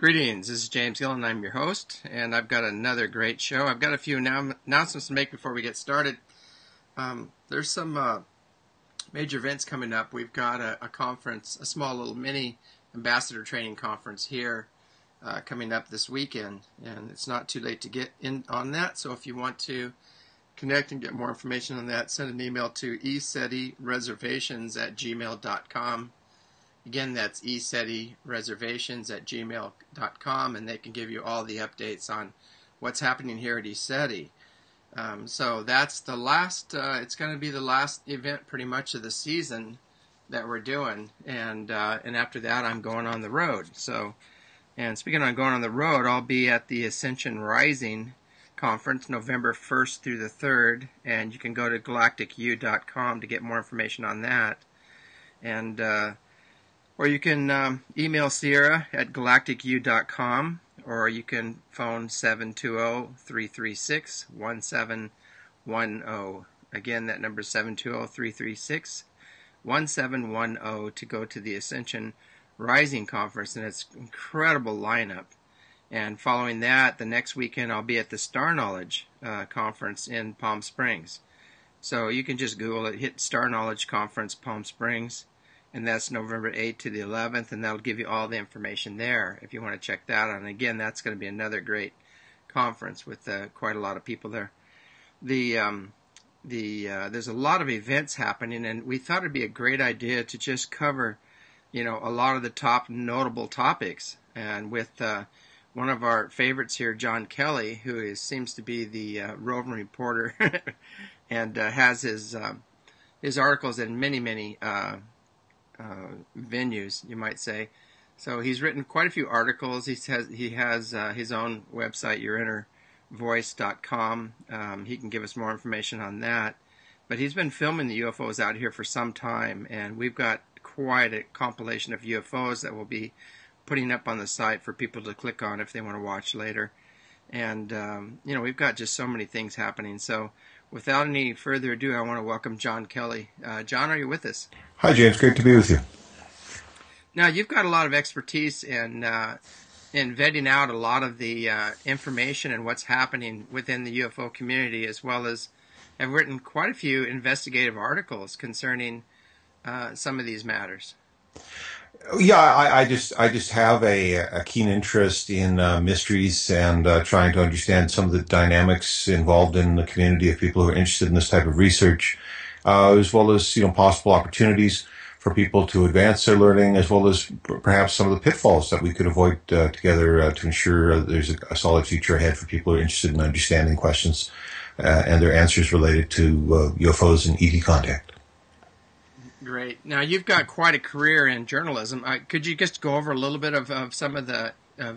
Greetings, this is James Gill and I'm your host, and I've got another great show. I've got a few announcements to make before we get started. There's some major events coming up. We've got a conference, a small little mini ambassador training conference here coming up this weekend, and it's not too late to get in on that, so if you want to connect and get more information on that, send an email to ecetireservations@gmail.com. Again, that's ecetireservations@gmail.com, and they can give you all the updates on what's happening here at ECETI. So that's the last, it's going to be the last event pretty much of the season that we're doing, and after that I'm going on the road. So, and speaking of going on the road, I'll be at the Ascension Rising Conference November 1st through the 3rd, and you can go to galacticu.com to get more information on that. And or you can email Sierra at galacticu.com, or you can phone 720-336-1710. Again, that number is 720-336-1710 to go to the Ascension Rising Conference, and it's an incredible lineup. And following that, the next weekend I'll be at the Star Knowledge Conference in Palm Springs. So you can just Google it, hit Star Knowledge Conference Palm Springs, and that's November 8th to the 11th, and that'll give you all the information there if you want to check that out. And again, that's going to be another great conference with quite a lot of people there. There's a lot of events happening, and we thought it'd be a great idea to just cover, a lot of the top notable topics. And with one of our favorites here, John Kelly, who seems to be the roving reporter, and has his articles in many venues, you might say. So he's written quite a few articles. He has his own website, yourinnervoice.com. He can give us more information on that. But he's been filming the UFOs out here for some time, and we've got quite a compilation of UFOs that we'll be putting up on the site for people to click on if they want to watch later. And, we've got just so many things happening. So without any further ado, I want to welcome John Kelly. John, are you with us? Hi, James. Great to be with you. Now, you've got a lot of expertise in vetting out a lot of the information and what's happening within the UFO community, as well as have written quite a few investigative articles concerning some of these matters. Yeah, I just have a keen interest in mysteries and trying to understand some of the dynamics involved in the community of people who are interested in this type of research, as well as possible opportunities for people to advance their learning, as well as perhaps some of the pitfalls that we could avoid together to ensure there's a solid future ahead for people who are interested in understanding questions and their answers related to UFOs and ET contact. Great. Now, you've got quite a career in journalism. Could you just go over a little bit of some of the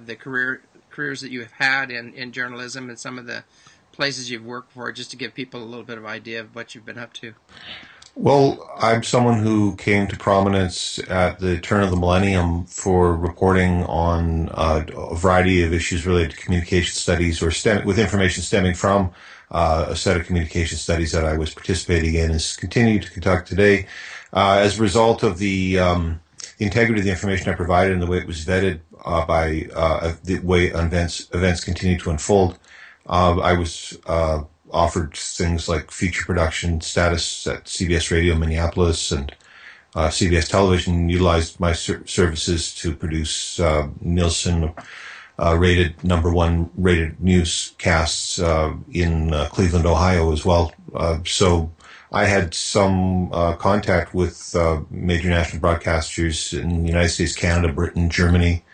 careers that you have had in journalism and some of the places you've worked for, just to give people a little bit of idea of what you've been up to? Well, I'm someone who came to prominence at the turn of the millennium for reporting on a variety of issues related to communication studies, or with information stemming from a set of communication studies that I was participating in, and continue to conduct today. As a result of the integrity of the information I provided and the way it was vetted by the way events continue to unfold, I was offered things like feature production status at CBS Radio Minneapolis, and CBS Television utilized my services to produce Nielsen rated number one rated newscasts in Cleveland, Ohio as well. So I had some contact with major national broadcasters in the United States, Canada, Britain, Germany.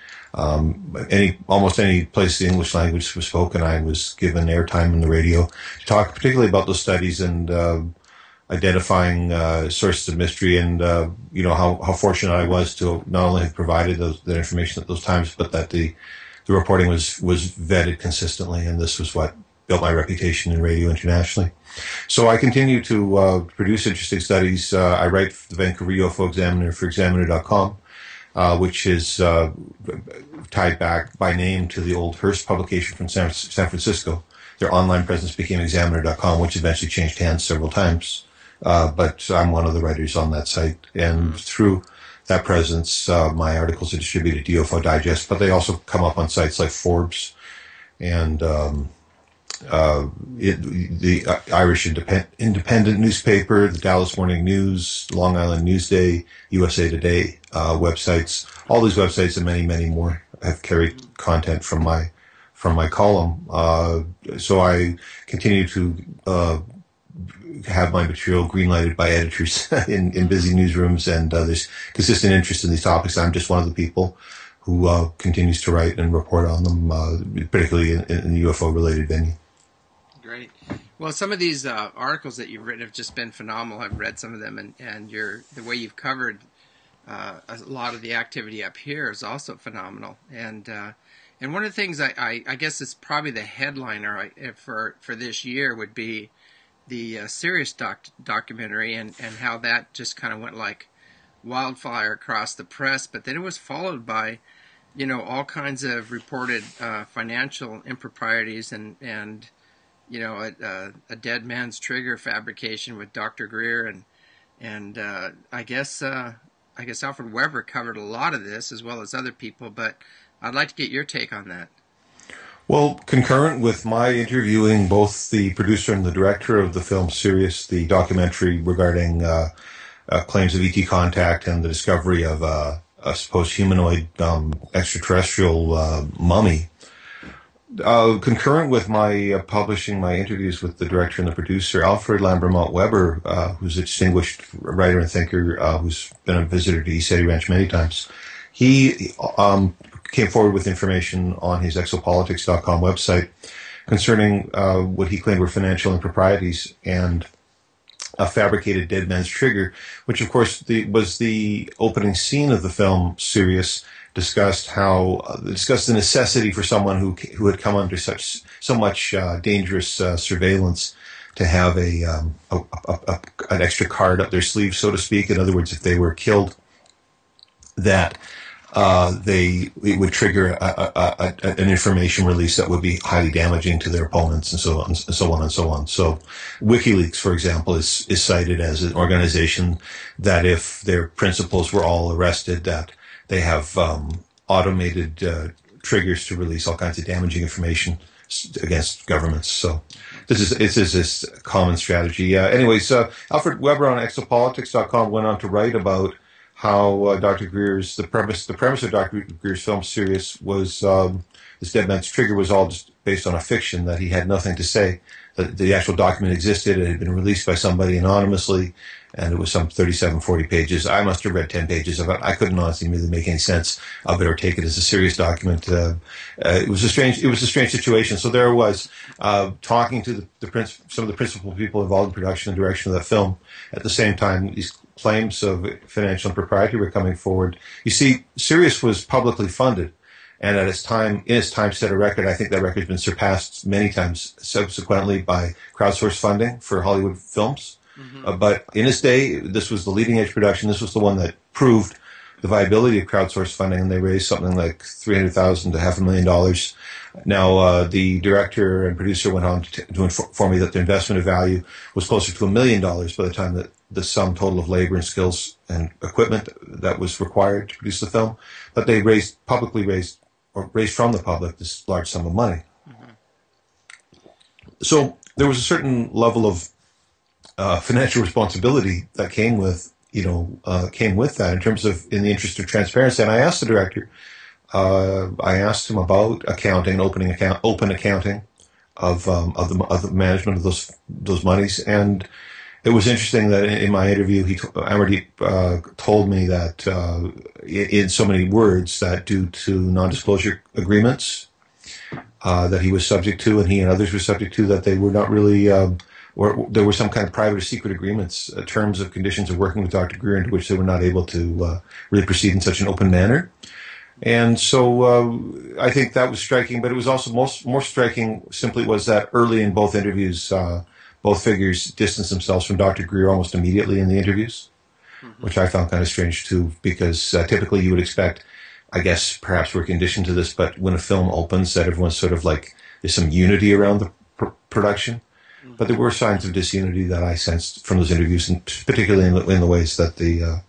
Almost any place the English language was spoken, I was given airtime on the radio to talk particularly about those studies and identifying sources of mystery, and how fortunate I was to not only have provided that information at those times, but that the reporting was vetted consistently, and this was what built my reputation in radio internationally. So I continue to produce interesting studies. I write for the Vancouver UFO Examiner for Examiner.com, which is tied back by name to the old Hearst publication from San Francisco. Their online presence became Examiner.com, which eventually changed hands several times. But I'm one of the writers on that site. And through that presence. My articles are distributed to UFO Digest, but they also come up on sites like Forbes and the Irish Independent newspaper, the Dallas Morning News, Long Island Newsday, USA Today websites. All these websites and many, many more have carried content from my column. So I continue to have my material green-lighted by editors in busy newsrooms, and there's consistent interest in these topics. I'm just one of the people who continues to write and report on them, particularly in the UFO-related venue. Great. Well, some of these articles that you've written have just been phenomenal. I've read some of them, and the way you've covered a lot of the activity up here is also phenomenal. And one of the things I guess it's probably the headliner for this year would be the Sirius documentary and how that just kind of went like wildfire across the press. But then it was followed by, all kinds of reported financial improprieties and a dead man's trigger fabrication with Dr. Greer and I guess Alfred Webre covered a lot of this as well as other people. But I'd like to get your take on that. Well, concurrent with my interviewing both the producer and the director of the film Sirius, the documentary regarding claims of ET contact and the discovery of a supposed humanoid extraterrestrial mummy, concurrent with my publishing my interviews with the director and the producer, Alfred Lambermont Webre, who's a distinguished writer and thinker who's been a visitor to East City Ranch many times, he came forward with information on his exopolitics.com website concerning what he claimed were financial improprieties and a fabricated dead man's trigger, which of course was the opening scene of the film Sirius. Discussed the necessity for someone who had come under so much dangerous surveillance to have an extra card up their sleeve, so to speak. In other words, if they were killed, that it would trigger an information release that would be highly damaging to their opponents, and so on and so on and so on. So, WikiLeaks, for example, is cited as an organization that if their principals were all arrested, that they have automated triggers to release all kinds of damaging information against governments. So this is a common strategy. Anyways, Alfred Webre on exopolitics.com went on to write about how Dr. Greer's the premise of Dr. Greer's film Sirius was this dead man's trigger was all just based on a fiction, that he had nothing to say. The actual document existed. It had been released by somebody anonymously, and it was some 37, 40 pages. I must have read 10 pages of it. I couldn't honestly really make any sense of it or take it as a serious document. It was a strange situation. So there I was, talking to some of the principal people involved in production and direction of that film. At the same time, these claims of financial impropriety were coming forward. You see, Sirius was publicly funded. And in its time set a record. I think that record has been surpassed many times subsequently by crowdsourced funding for Hollywood films. Mm-hmm. But in its day, this was the leading edge production. This was the one that proved the viability of crowdsourced funding, and they raised something like $300,000 to $500,000. Now, the director and producer went on to inform me that the investment of value was closer to $1 million by the time that the sum total of labor and skills and equipment that was required to produce the film. But they raised from the public this large sum of money. Mm-hmm. So there was a certain level of financial responsibility that came with that in terms of, in the interest of transparency. And I asked the director, I asked him about accounting, open accounting of the management of those monies. And it was interesting that in my interview, Amardeep told me that in so many words that due to non-disclosure agreements that he was subject to, and he and others were subject to, that they were not really, or there were some kind of private or secret agreements, terms of conditions of working with Dr. Greer, into which they were not able to really proceed in such an open manner. And so I think that was striking, but it was also more striking simply was that early in both interviews, both figures distanced themselves from Dr. Greer almost immediately in the interviews, mm-hmm. which I found kind of strange too, because typically you would expect, I guess perhaps we're conditioned to this, but when a film opens that everyone's sort of like, there's some unity around the production. Mm-hmm. But there were signs of disunity that I sensed from those interviews, and particularly in the ways that the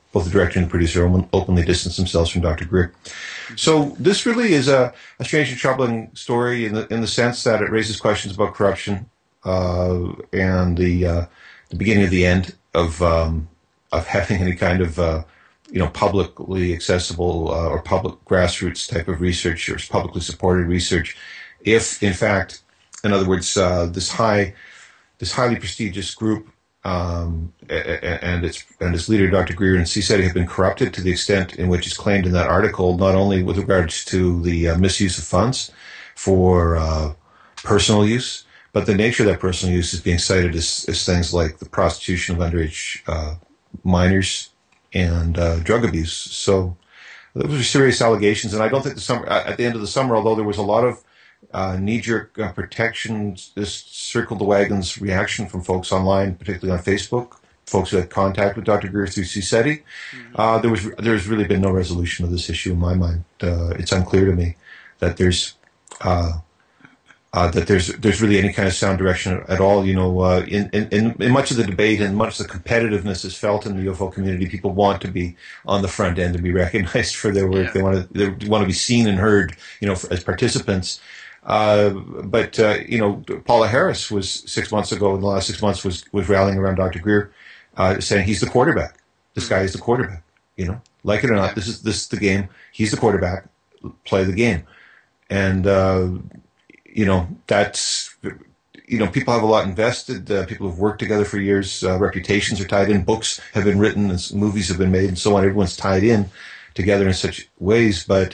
both the director and the producer openly distanced themselves from Dr. Greer. So this really is a strange and troubling story in the sense that it raises questions about corruption and the beginning of the end of having any kind of publicly accessible or public grassroots type of research or publicly supported research. If in fact, in other words, this highly prestigious group and its leader, Dr. Greer and CSETI, have been corrupted to the extent in which is claimed in that article, not only with regards to the misuse of funds for personal use, but the nature of that personal use is being cited as things like the prostitution of underage minors and drug abuse. So those are serious allegations, and I don't think at the end of the summer, although there was a lot of knee-jerk protection, this circled the wagons reaction from folks online, particularly on Facebook, folks who had contact with Dr. Greer through CSETI. There's really been no resolution of this issue in my mind. It's unclear to me that there's really any kind of sound direction at all. In much of the debate and much of the competitiveness is felt in the UFO community. People want to be on the front end and be recognized for their work. Yeah. They want to be seen and heard, as participants. But Paula Harris was 6 months ago, in the last 6 months, was rallying around Dr. Greer, saying he's the quarterback. This guy is the quarterback. Like it or not, this is the game. He's the quarterback. Play the game. And, that's, people have a lot invested. People have worked together for years. Reputations are tied in. Books have been written and movies have been made and so on. Everyone's tied in together in such ways. But,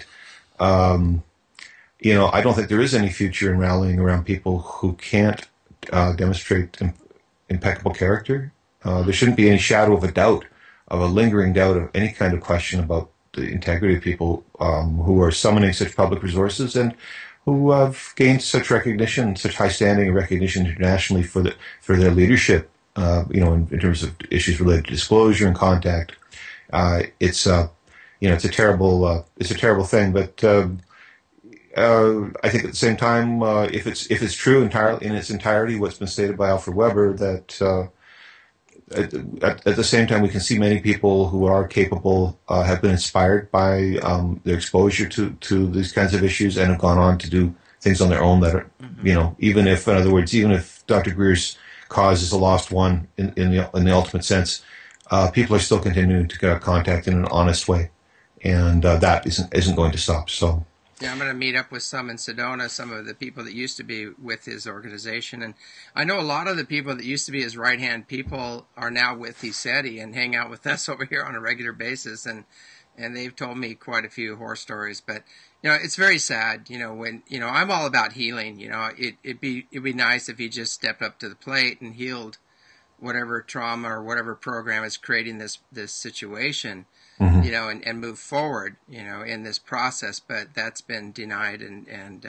I don't think there is any future in rallying around people who can't demonstrate impeccable character. There shouldn't be any shadow of a doubt, of a lingering doubt of any kind of question about the integrity of people who are summoning such public resources and who have gained such recognition, such high standing and recognition internationally for their leadership. In terms of issues related to disclosure and contact. It's a terrible thing, but. I think at the same time, if it's true entirely in its entirety, what's been stated by Alfred Weber, that at the same time we can see many people who are capable have been inspired by their exposure to these kinds of issues and have gone on to do things on their own that are, even if Dr. Greer's cause is a lost one in the ultimate sense, people are still continuing to get contact in an honest way, and that isn't going to stop. So. Yeah, I'm going to meet up with some in Sedona, some of the people that used to be with his organization. And I know a lot of the people that used to be his right-hand people are now with CSETI and hang out with us over here on a regular basis. And they've told me quite a few horror stories. But, it's very sad, when, I'm all about healing. It'd be nice if he just stepped up to the plate and healed whatever trauma or whatever program is creating this situation. Mm-hmm. And move forward, in this process, but that's been denied, and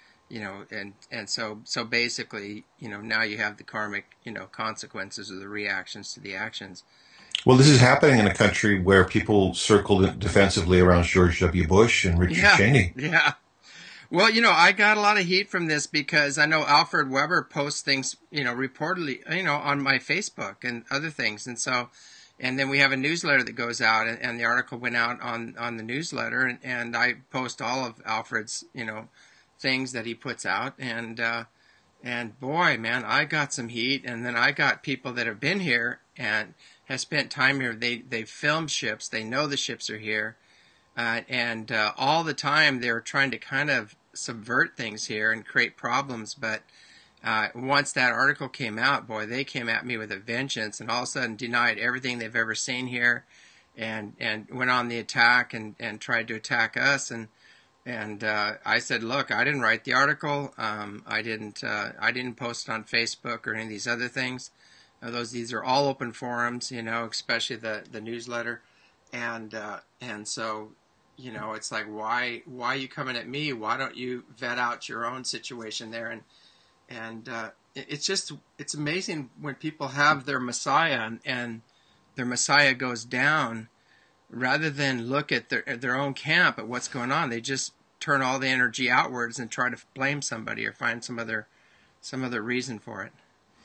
so basically, now you have the karmic, consequences of the reactions to the actions. Well, this is happening in a country where people circled defensively around George W. Bush and Richard Cheney. Yeah. Well, I got a lot of heat from this because I know Alfred Weber posts things, reportedly, on my Facebook and other things, and so. And then we have a newsletter that goes out, and the article went out on the newsletter, and I post all of Alfred's, things that he puts out, and boy, man, I got some heat, and then I got people that have been here and have spent time here. They filmed ships, they know the ships are here, and all the time they're trying to kind of subvert things here and create problems, but. Once that article came out, boy, they came at me with a vengeance, and all of a sudden denied everything they've ever seen here, and went on the attack and tried to attack us. And I said, look, I didn't write the article. I didn't post it on Facebook or any of these other things. These are all open forums, especially the newsletter, and so. It's like, why are you coming at me? Why don't you vet out your own situation there? And it's amazing when people have their Messiah and their Messiah goes down, rather than look at their own camp at what's going on. They just turn all the energy outwards and try to blame somebody or find some other reason for it.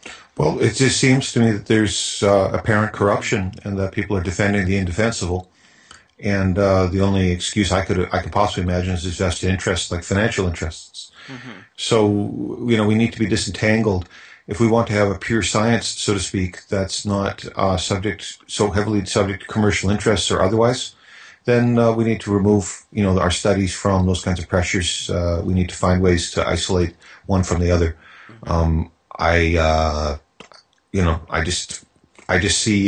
Well, it just seems to me that there's apparent corruption and that people are defending the indefensible. And the only excuse I could possibly imagine is vested interests, like financial interests. Mm-hmm. So, we need to be disentangled. If we want to have a pure science, so to speak, that's not so heavily subject to commercial interests or otherwise, then we need to remove, our studies from those kinds of pressures. We need to find ways to isolate one from the other. Mm-hmm. I just see.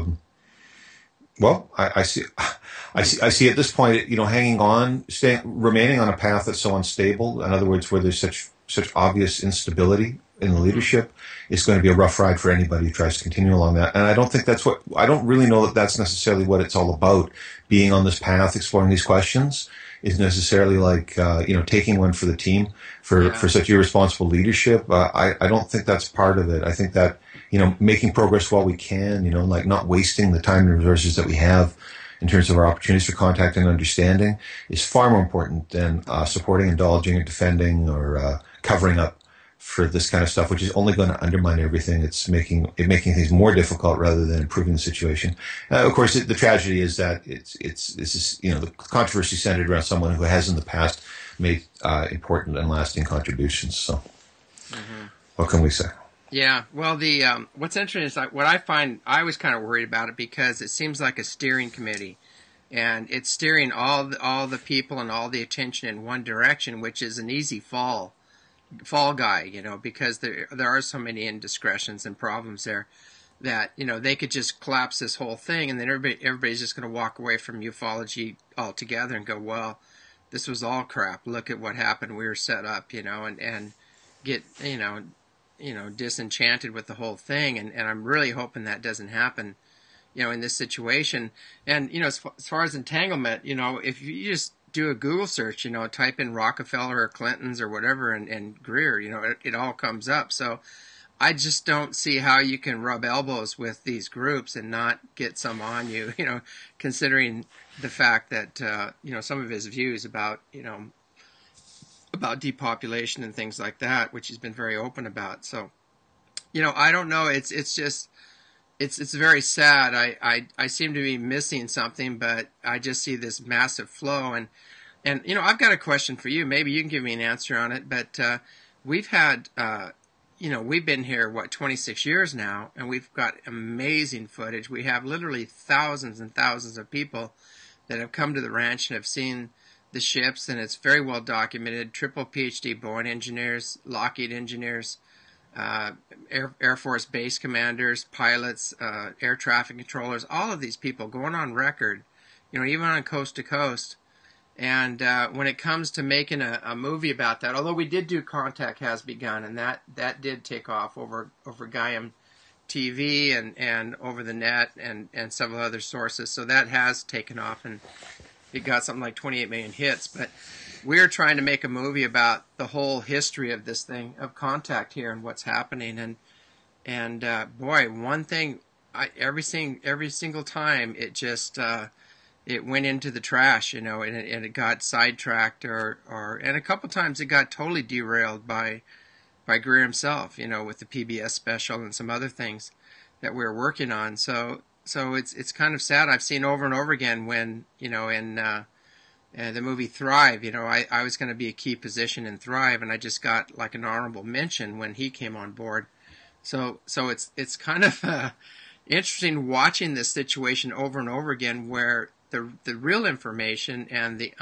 I see. I see at this point, hanging on, remaining on a path that's so unstable. In other words, where there's such obvious instability in the leadership, is going to be a rough ride for anybody who tries to continue along that. And I don't think I don't really know that that's necessarily what it's all about. Being on this path, exploring these questions, is necessarily like, taking one for the team for such irresponsible leadership. I don't think that's part of it. I think that, making progress while we can, like not wasting the time and resources that we have in terms of our opportunities for contact and understanding is far more important than supporting, indulging, or defending or covering up for this kind of stuff, which is only going to undermine everything. It's making things more difficult rather than improving the situation. Of course, the tragedy is that this is the controversy centered around someone who has in the past made important and lasting contributions. So, What can we say? Yeah, well, the what's interesting is what I find. I was kind of worried about it because it seems like a steering committee, and it's steering all the people and all the attention in one direction, which is an easy fall guy, because there are so many indiscretions and problems there that they could just collapse this whole thing, and then everybody's just going to walk away from ufology altogether and go, well, this was all crap. Look at what happened. We were set up, and get disenchanted with the whole thing, and I'm really hoping that doesn't happen, in this situation. And as far as entanglement, if you just do a Google search, type in Rockefeller or Clinton's or whatever, and Greer, it all comes up. So I just don't see how you can rub elbows with these groups and not get some on you, considering the fact that, some of his views about depopulation and things like that, which he's been very open about. So, I don't know. It's just, it's very sad. I seem to be missing something, but I just see this massive flow. And I've got a question for you. Maybe you can give me an answer on it. But we've had, we've been here, 26 years now, and we've got amazing footage. We have literally thousands and thousands of people that have come to the ranch and have seen the ships, and it's very well documented. Triple PhD Boeing engineers, Lockheed engineers, Air Force base commanders, pilots, air traffic controllers, all of these people going on record, even on coast to coast. And when it comes to making a movie about that, although we did do Contact Has Begun, and that did take off over Gaiam TV and over the net and several other sources, so that has taken off, and it got something like 28 million hits. But we're trying to make a movie about the whole history of this thing, of contact here and what's happening. And boy, one thing, every single time it just it went into the trash, and it got sidetracked or and a couple times it got totally derailed by Greer himself, with the PBS special and some other things that we were working on. So it's kind of sad. I've seen over and over again when, in the movie Thrive, I was going to be a key position in Thrive, and I just got like an honorable mention when he came on board. So it's kind of interesting watching this situation over and over again, where the real information and the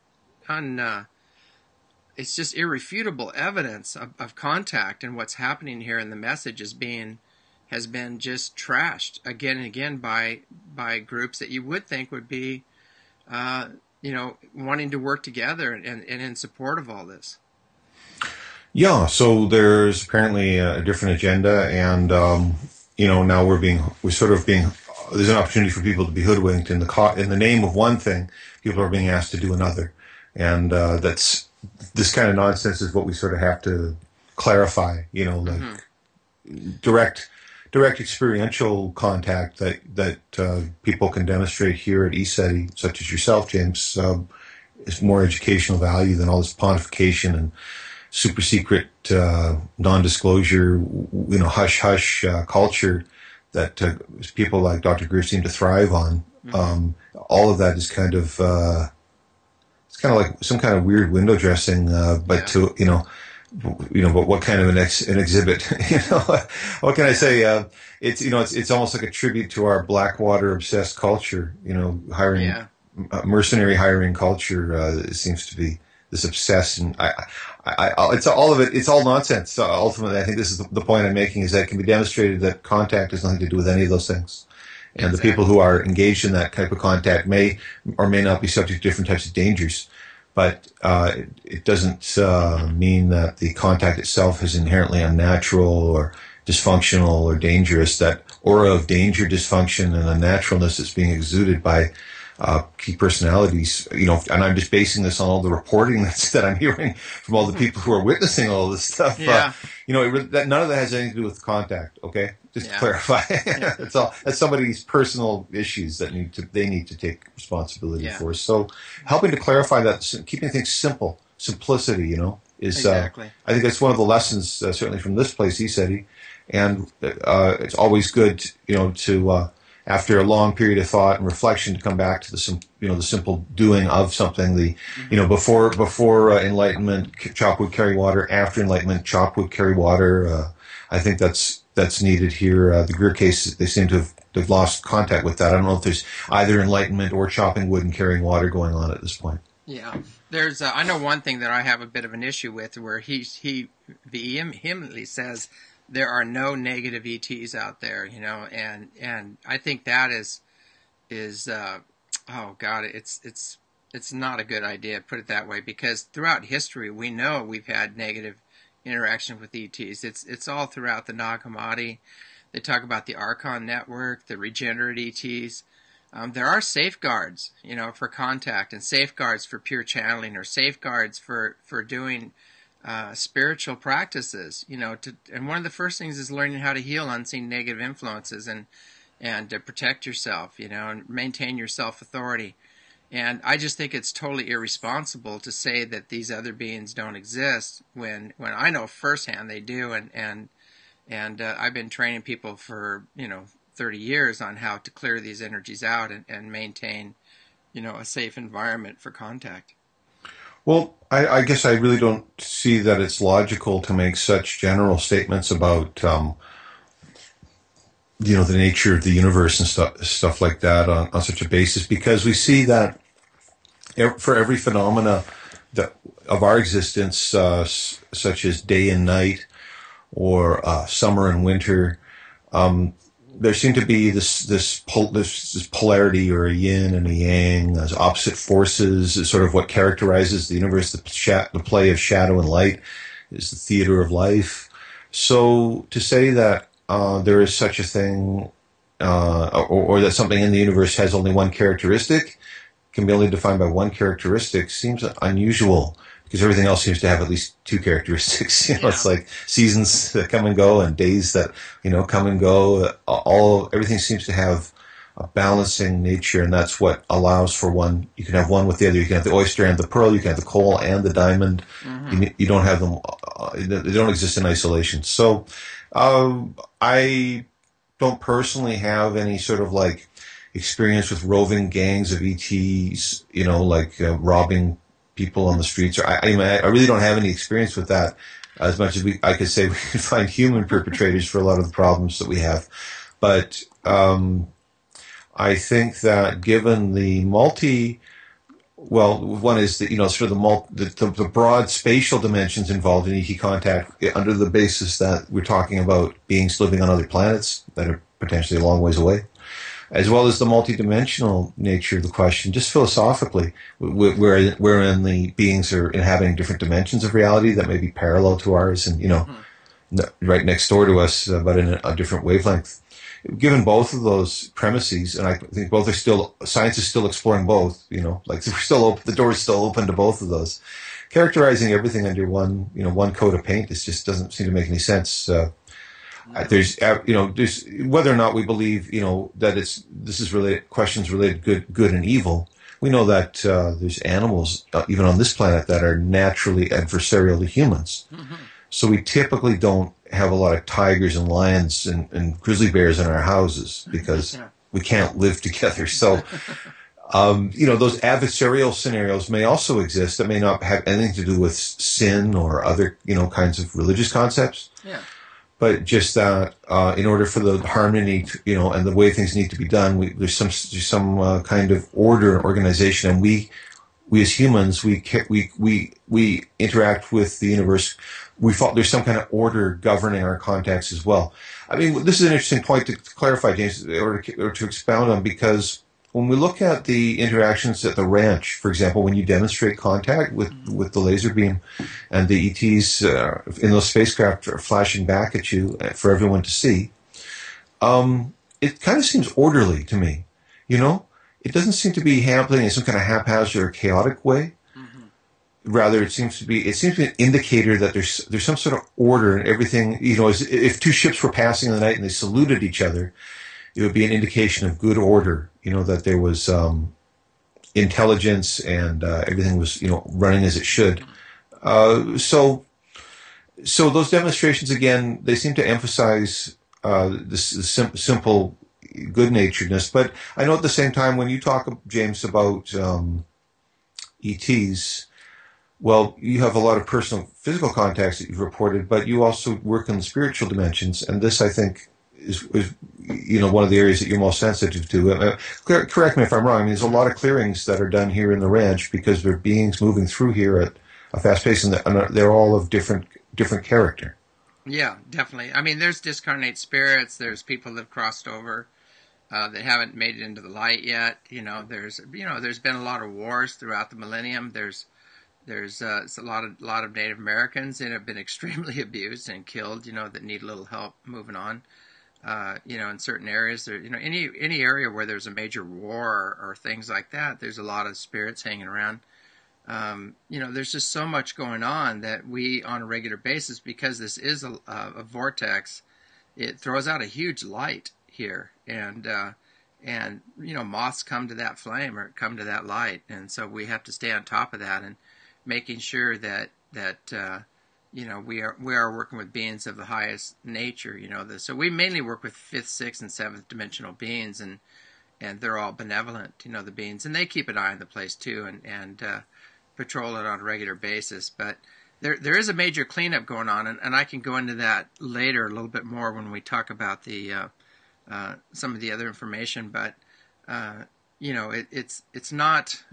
it's just irrefutable evidence of contact and what's happening here, and the message has been just trashed again and again by groups that you would think would be, wanting to work together and in support of all this. Yeah, so there's apparently a different agenda, and now there's an opportunity for people to be hoodwinked in the name of one thing. People are being asked to do another, and that's this kind of nonsense is what we sort of have to clarify. Direct experiential contact that people can demonstrate here at ECETI, such as yourself, James, is more educational value than all this pontification super secret, non-disclosure, hush hush culture that people like Dr. Greer seem to thrive on. All of that is kind of it's kind of like some kind of weird window dressing, but to but what kind of an exhibit? What can I say? It's almost like a tribute to our Blackwater obsessed culture. Hiring mercenary hiring culture. It seems to be this obsessed, and it's all of it. It's all nonsense. So ultimately, I think this is the point I'm making: is that it can be demonstrated that contact has nothing to do with any of those things. And the people who are engaged in that type of contact may or may not be subject to different types of dangers. But it doesn't mean that the contact itself is inherently unnatural or dysfunctional or dangerous. That aura of danger, dysfunction, and unnaturalness that's being exuded by key personalities, and I'm just basing this on all the reporting that I'm hearing from all the people who are witnessing all this stuff. Yeah. That none of that has anything to do with contact. Okay, just to clarify. That's all. That's somebody's personal issues that they need to take responsibility for. So, helping to clarify that, keeping things simple, simplicity, is exactly. I think that's one of the lessons certainly from this place, ECETI, and it's always good, to after a long period of thought and reflection, to come back to the simple doing of something. Before enlightenment, chop wood, carry water. After enlightenment, chop wood, carry water. I think that's needed here. The Greer case, they seem to have lost contact with that. I don't know if there's either enlightenment or chopping wood and carrying water going on at this point. Yeah, there's. I know one thing that I have a bit of an issue with, where he vehemently says there are no negative ETs out there, and I think that is oh God, it's not a good idea, put it that way, because throughout history we know we've had negative interaction with ETs. It's all throughout the Nag Hammadi. They talk about the Archon network, the regenerate ETs. There are safeguards, for contact, and safeguards for pure channeling, or safeguards for doing spiritual practices, and one of the first things is learning how to heal unseen negative influences and to protect yourself, and maintain your self-authority. And I just think it's totally irresponsible to say that these other beings don't exist when I know firsthand they do, and I've been training people for 30 years on how to clear these energies out and maintain a safe environment for contact. Well, I guess I really don't see that it's logical to make such general statements about, the nature of the universe and stuff like that on such a basis, because we see that for every phenomena of our existence, such as day and night, or summer and winter, there seem to be this polarity, or a yin and a yang, as opposite forces. Is sort of what characterizes the universe. The play of shadow and light is the theater of life. So to say that there is such a thing, or that something in the universe has only one characteristic, can be only defined by one characteristic, seems unusual, because everything else seems to have at least two characteristics. It's like seasons that come and go, and days that come and go. Everything seems to have a balancing nature, and that's what allows for one. You can have one with the other. You can have the oyster and the pearl. You can have the coal and the diamond. Mm-hmm. You don't have them. They don't exist in isolation. So I don't personally have any sort of like experience with roving gangs of ETs, robbing people on the streets. Or I really don't have any experience with that, as much as I could say we can find human perpetrators for a lot of the problems that we have. But I think that given the one is the sort of the broad spatial dimensions involved in ET contact, under the basis that we're talking about beings living on other planets that are potentially a long ways away, as well as the multidimensional nature of the question, just philosophically, wherein the beings are inhabiting different dimensions of reality that may be parallel to ours, and right next door to us, but in a different wavelength. Given both of those premises, and I think science is still exploring both. We're still open, the door is still open to both of those. Characterizing everything under one coat of paint just doesn't seem to make any sense. There's whether or not we believe, that this is related, questions related good and evil. We know that there's animals, even on this planet, that are naturally adversarial to humans. Mm-hmm. So we typically don't have a lot of tigers and lions and grizzly bears in our houses because we can't live together. So, those adversarial scenarios may also exist that may not have anything to do with sin or other, kinds of religious concepts. Yeah. But just that, in order for the harmony, and the way things need to be done, there's some kind of order and organization, and we as humans, we interact with the universe. There's some kind of order governing our contacts as well. I mean, this is an interesting point to clarify, James, or to expound on, because when we look at the interactions at the ranch, for example, when you demonstrate contact with the laser beam and the ETs in those spacecraft are flashing back at you for everyone to see, it kind of seems orderly to me. It doesn't seem to be happening in some kind of haphazard or chaotic way. Mm-hmm. Rather, it seems to be an indicator that there's some sort of order in everything. If two ships were passing in the night and they saluted each other, it would be an indication of good order. That there was intelligence and everything was running as it should. So those demonstrations, again, they seem to emphasize this simple good-naturedness. But I know at the same time, when you talk, James, about ETs, well, you have a lot of personal physical contacts that you've reported, but you also work in the spiritual dimensions, and this, I think, is one of the areas that you're most sensitive to. Correct me if I'm wrong. I mean, there's a lot of clearings that are done here in the ranch because there are beings moving through here at a fast pace, and they're all of different character. Yeah, definitely. I mean, there's discarnate spirits. There's people that have crossed over that haven't made it into the light yet. There's been a lot of wars throughout the millennium. There's a lot of Native Americans that have been extremely abused and killed. That need a little help moving on. In certain areas, there, any area where there's a major war or things like that, there's a lot of spirits hanging around. There's just so much going on that we, on a regular basis, because this is a vortex, it throws out a huge light here, and moths come to that flame or come to that light, and so we have to stay on top of that and making sure that we are working with beings of the highest nature. So we mainly work with 5th, 6th, and 7th dimensional beings, and they're all benevolent. The beings, and they keep an eye on the place too, and patrol it on a regular basis. But there is a major cleanup going on, and I can go into that later a little bit more when we talk about the some of the other information. But it's not.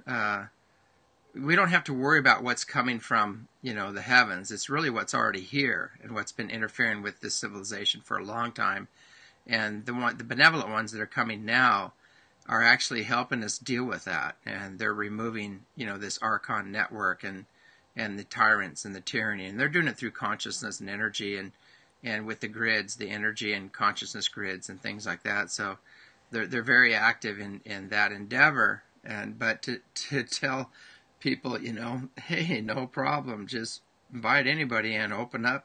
We don't have to worry about what's coming from, the heavens. It's really what's already here and what's been interfering with this civilization for a long time. And the benevolent ones that are coming now are actually helping us deal with that. And they're removing, this Archon network and the tyrants and the tyranny. And they're doing it through consciousness and energy and with the grids, the energy and consciousness grids and things like that. So they're very active in that endeavor. But to tell people, hey, no problem, just invite anybody in, open up,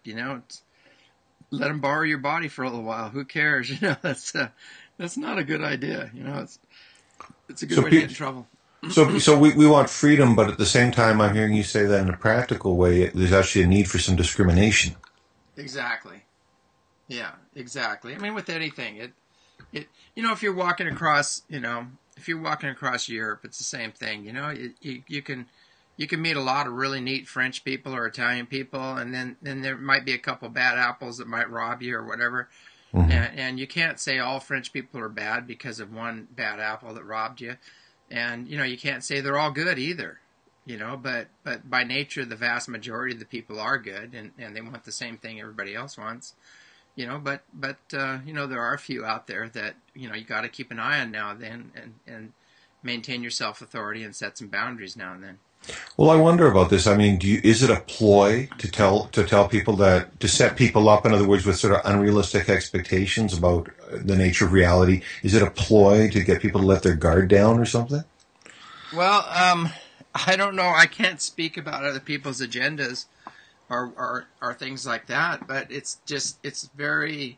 let them borrow your body for a little while. Who cares? That's not a good idea. It's a good way to get in trouble. So we want freedom, but at the same time, I'm hearing you say that in a practical way, there's actually a need for some discrimination. Exactly. Yeah, exactly. I mean, with anything, if you're walking across, if you're walking across Europe, it's the same thing. You can meet a lot of really neat French people or Italian people, and then there might be a couple bad apples that might rob you or whatever. Mm-hmm. And you can't say all French people are bad because of one bad apple that robbed you. And, you can't say they're all good either. But by nature, the vast majority of the people are good, and they want the same thing everybody else wants. But there are a few out there that, you got to keep an eye on now and then and maintain your self-authority and set some boundaries now and then. Well, I wonder about this. I mean, is it a ploy to tell people to set people up, in other words, with sort of unrealistic expectations about the nature of reality? Is it a ploy to get people to let their guard down or something? Well, I don't know. I can't speak about other people's agendas or things like that, but it's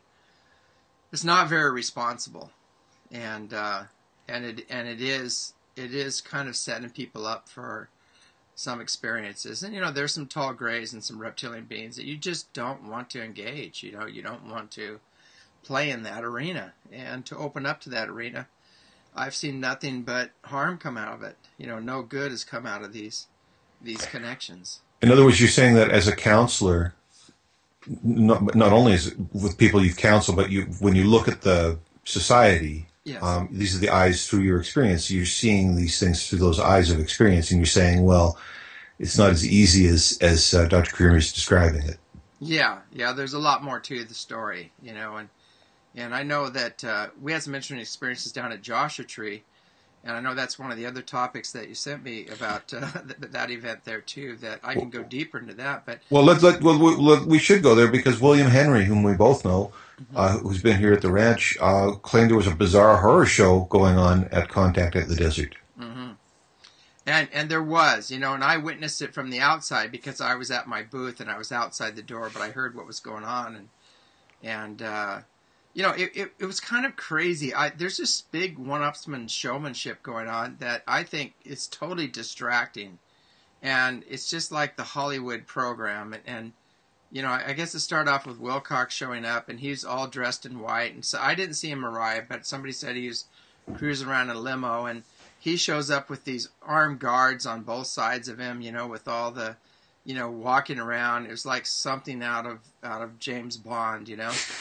not very responsible, and it is it is kind of setting people up for some experiences. And, there's some tall grays and some reptilian beings that you just don't want to engage. You don't want to play in that arena. And to open up to that arena, I've seen nothing but harm come out of it. No good has come out of these connections. In other words, you're saying that as a counselor, not only is it with people you've counseled, but when you look at the society, yes. These are the eyes through your experience. You're seeing these things through those eyes of experience, and you're saying, well, it's not as easy as Dr. Creamer is describing it. Yeah. There's a lot more to the story, and I know that we had some interesting experiences down at Joshua Tree, and I know that's one of the other topics that you sent me about that event there too. That I can go deeper into that, but we should go there because William Henry, whom we both know, who's been here at the ranch, claimed there was a bizarre horror show going on at Contact at the Desert. Mm-hmm. And there was, and I witnessed it from the outside because I was at my booth and I was outside the door, but I heard what was going on, and it was kind of crazy. There's this big one-upsman showmanship going on that I think is totally distracting, and it's just like the Hollywood program, and I guess it started off with Wilcox showing up, and he's all dressed in white, and so I didn't see him arrive, but somebody said he was cruising around in a limo, and he shows up with these armed guards on both sides of him, with all the, walking around. It was like something out of James Bond,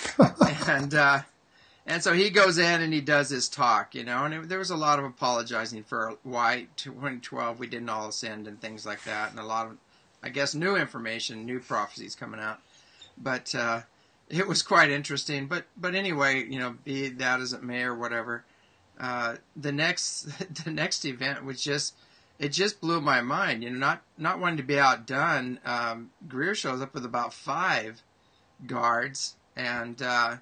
and so he goes in and he does his talk, and there was a lot of apologizing for why 2012 we didn't all ascend and things like that, and a lot of, I guess, new information, new prophecies coming out, but it was quite interesting. But anyway, be that as it may or whatever. The next event was just blew my mind. Not wanting to be outdone. Greer shows up with about 5 guards and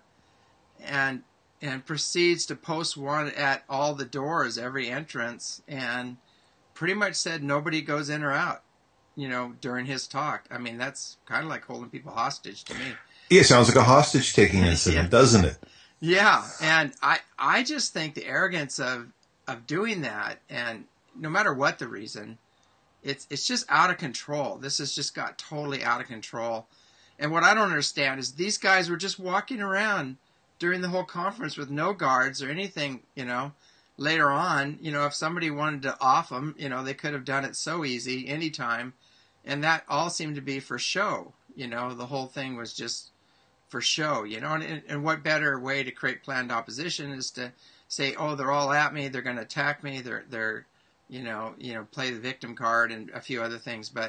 proceeds to post one at all the doors, every entrance, and pretty much said nobody goes in or out. During his talk. I mean, that's kind of like holding people hostage to me. Yeah, it sounds like a hostage-taking incident, doesn't it? Yeah, and I just think the arrogance of doing that, and no matter what the reason, it's just out of control. This has just got totally out of control. And what I don't understand is these guys were just walking around during the whole conference with no guards or anything, Later on, if somebody wanted to off them, they could have done it so easy anytime. And that all seemed to be for show. The whole thing was just for show, and what better way to create planned opposition is to say, oh, they're all at me, they're going to attack me, they're play the victim card and a few other things. But,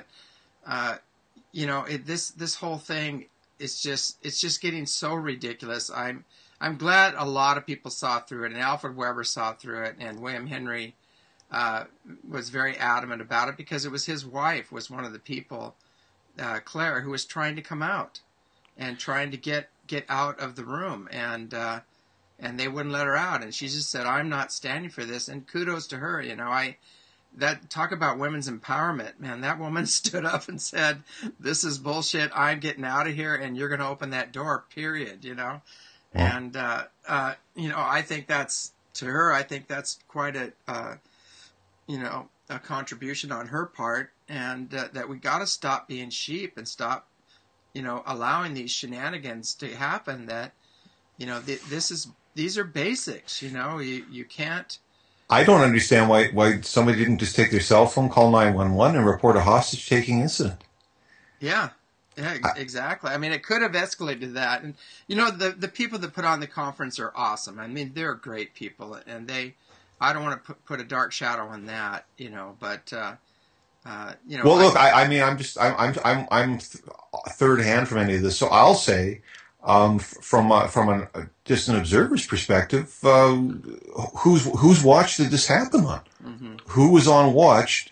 this whole thing is just getting so ridiculous. I'm glad a lot of people saw through it, and Alfred Weber saw through it, and William Henry was very adamant about it because it was his wife was one of the people, Claire, who was trying to come out and trying to get out of the room, and they wouldn't let her out, and she just said, "I'm not standing for this." And kudos to her, that talk about women's empowerment, man. That woman stood up and said, "This is bullshit. I'm getting out of here, and you're going to open that door." Period. Yeah. And I think that's to her. I think that's quite a contribution on her part, and that we got to stop being sheep and stop, allowing these shenanigans to happen. That, these are basics. You can't. I don't understand why somebody didn't just take their cell phone, call 911, and report a hostage-taking incident. Yeah. Yeah, exactly. I mean, it could have escalated to that. And, the people that put on the conference are awesome. I mean, they're great people. And I don't want to put a dark shadow on that, but, Well, look, I'm third hand from any of this. So I'll say, from just an observer's perspective, whose watch did this happen on? Mm-hmm. Who was on watch?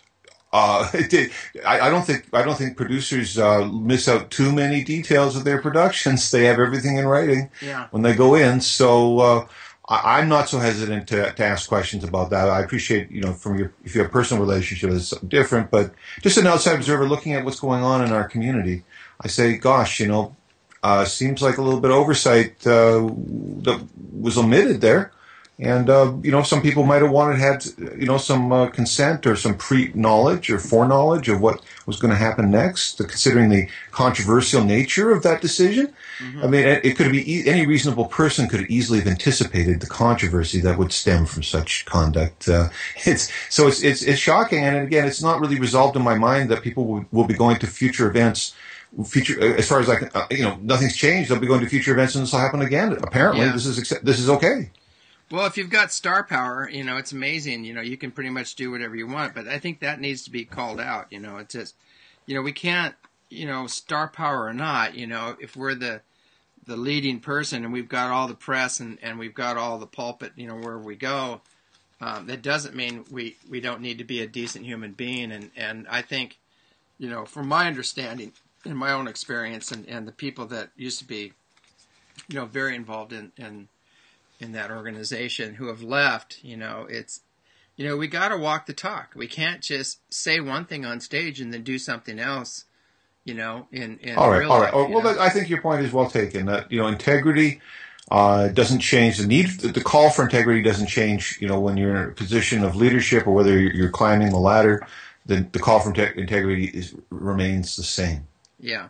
I don't think producers miss out too many details of their productions. They have everything in writing when they go in. So I'm not so hesitant to ask questions about that. I appreciate, if you have a personal relationship, it's something different. But just an outside observer looking at what's going on in our community, I say, gosh, seems like a little bit of oversight that was omitted there. And, some people might have had, some consent or some pre-knowledge or foreknowledge of what was going to happen next, considering the controversial nature of that decision. I mean, it could be any reasonable person could easily have anticipated the controversy that would stem from such conduct. It's shocking, and again, it's not really resolved in my mind that people will be going to future events. As far as I can, nothing's changed. They'll be going to future events, and this will happen again. Apparently, this is okay. Well, if you've got star power, it's amazing. You can pretty much do whatever you want. But I think that needs to be called out. It's just, we can't, star power or not, if we're the leading person and we've got all the press and we've got all the pulpit, wherever we go, that doesn't mean we don't need to be a decent human being. And I think, from my understanding, in my own experience, and the people that used to be, very involved in that organization who have left, it's, we got to walk the talk. We can't just say one thing on stage and then do something else, in all right, real all life. right. Well, I think your point is well taken. That integrity doesn't change. The call for integrity doesn't change. When you're in a position of leadership or whether you're climbing the ladder, the call for integrity remains the same. Yeah,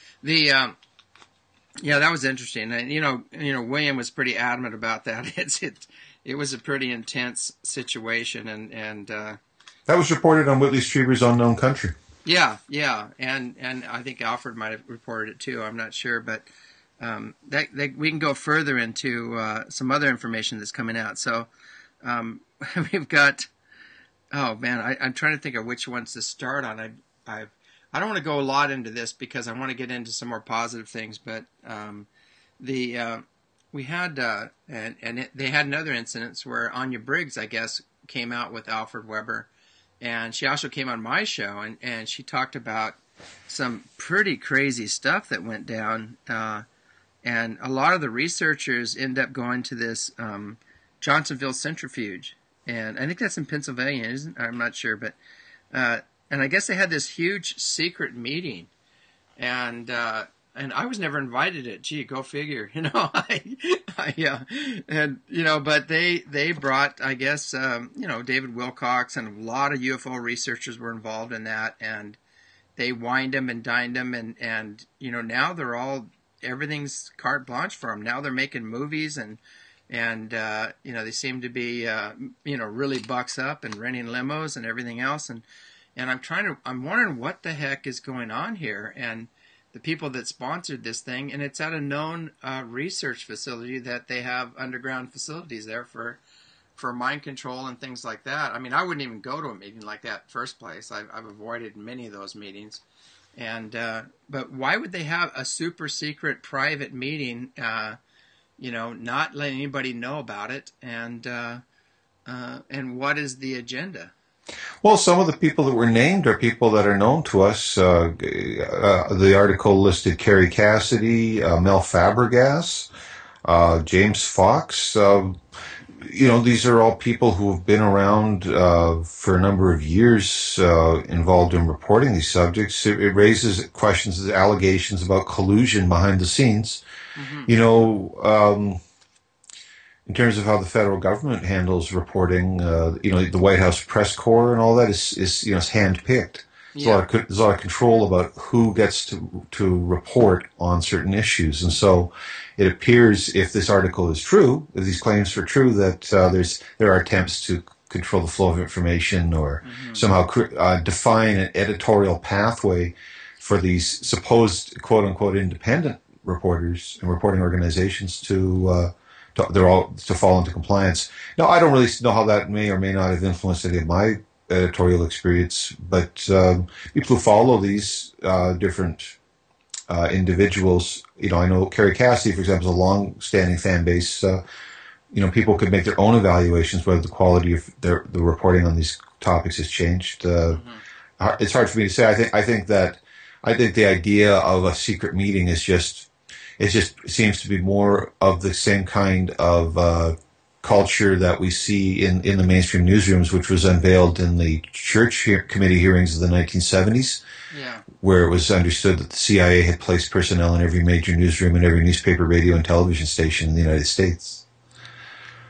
that was interesting, and William was pretty adamant about that. It was a pretty intense situation, and that was reported on Whitley Strieber's Unknown Country. Yeah, and I think Alfred might have reported it too. I'm not sure, but we can go further into some other information that's coming out. So we've got. Oh man, I'm trying to think of which ones to start on. I don't want to go a lot into this because I want to get into some more positive things, but we had they had another incident where Anya Briggs, I guess, came out with Alfred Weber, and she also came on my show, and she talked about some pretty crazy stuff that went down, and a lot of the researchers end up going to this Johnsonville centrifuge, and I think that's in Pennsylvania, isn't? I'm not sure, but. And I guess they had this huge secret meeting, and I was never invited to it. Gee, go figure, yeah, and but they brought, I guess, David Wilcox, and a lot of UFO researchers were involved in that, and they wined them and dined them, and now everything's carte blanche for them. Now they're making movies, and they seem to be really bucks up and renting limos and everything else, and I'm wondering what the heck is going on here, and the people that sponsored this thing, and it's at a known research facility that they have underground facilities there for mind control and things like that. I mean, I wouldn't even go to a meeting like that in the first place. I've avoided many of those meetings, and but why would they have a super secret private meeting? Not letting anybody know about it, and what is the agenda? Well, some of the people that were named are people that are known to us. The article listed Kerry Cassidy, Mel Fabregas, James Fox. These are all people who have been around for a number of years, involved in reporting these subjects. It raises questions, allegations about collusion behind the scenes. Mm-hmm. In terms of how the federal government handles reporting, the White House press corps and all that is handpicked. There's a lot of control about who gets to report on certain issues, and so it appears, if this article is true, if these claims are true, that there are attempts to control the flow of information or somehow define an editorial pathway for these supposed quote unquote independent reporters and reporting organizations to fall into compliance. Now, I don't really know how that may or may not have influenced any of my editorial experience, but people who follow these different individuals, I know Kerry Cassidy, for example, is a long-standing fan base. People could make their own evaluations whether the quality of the reporting on these topics has changed. It's hard for me to say. I think the idea of a secret meeting is it seems to be more of the same kind of culture that we see in the mainstream newsrooms, which was unveiled in the Church Committee hearings of the 1970s, where it was understood that the CIA had placed personnel in every major newsroom and every newspaper, radio, and television station in the United States.